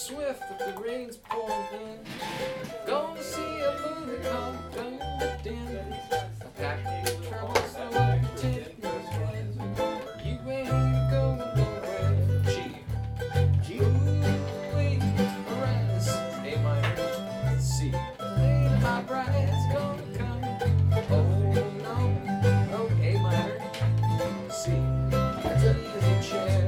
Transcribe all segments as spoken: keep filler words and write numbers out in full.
swift that the rain's pouring in. Gonna see a movie called Thunder Den. I packed the troubles so I can take my head. You ain't going nowhere. G. G. Ooh-wee, rise. A minor. C. Lady, my bride's gonna come. Oh no. Oh, A minor. C. It's an easy chair.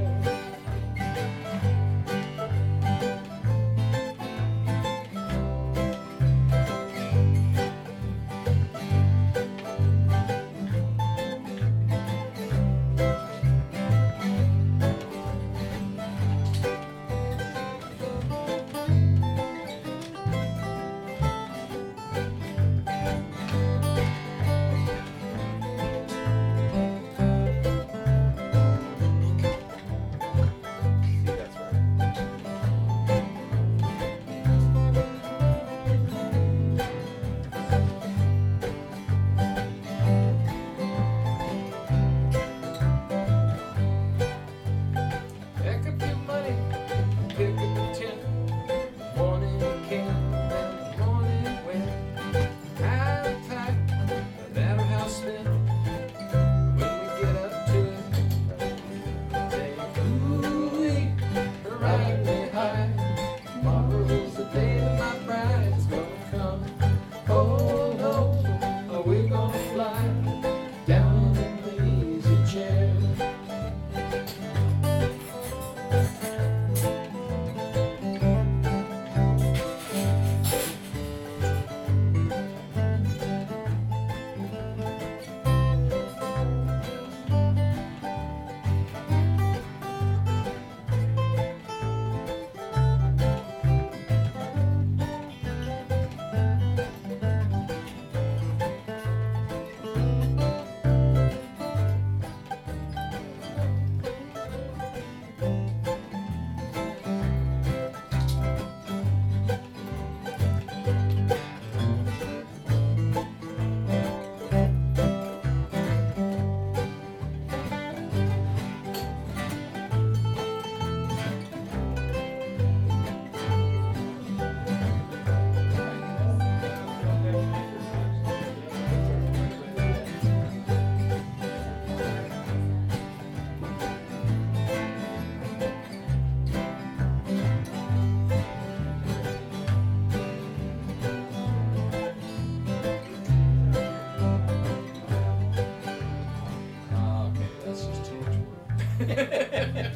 Okay, that's just too much work.